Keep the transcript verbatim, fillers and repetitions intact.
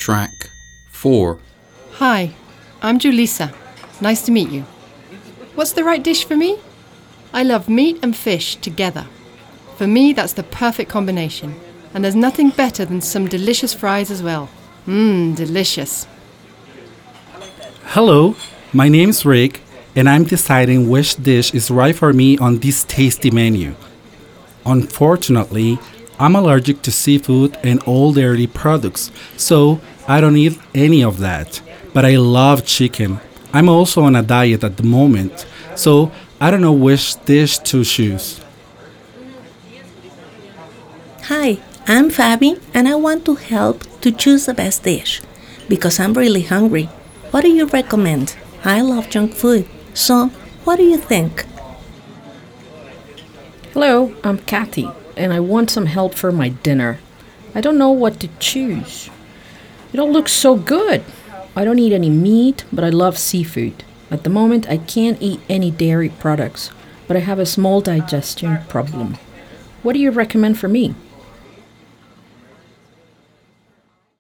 Track four. Hi, I'm Julissa. Nice to meet you. What's the right dish for me? I love meat and fish together. For me, that's the perfect combination. And there's nothing better than some delicious fries as well. Mmm, delicious. Hello, my name's Rick, and I'm deciding which dish is right for me on this tasty menu. Unfortunately, I'm allergic to seafood and all dairy products, so I don't eat any of that. But I love chicken. I'm also on a diet at the moment, so I don't know which dish to choose. Hi, I'm Fabi, and I want to help to choose the best dish because I'm really hungry. What do you recommend? I love junk food, so what do you think? Hello, I'm Kathy, and I want some help for my dinner. I don't know what to choose. It all looks so good. I don't eat any meat, but I love seafood. At the moment, I can't eat any dairy products, but I have a small digestion problem. What do you recommend for me?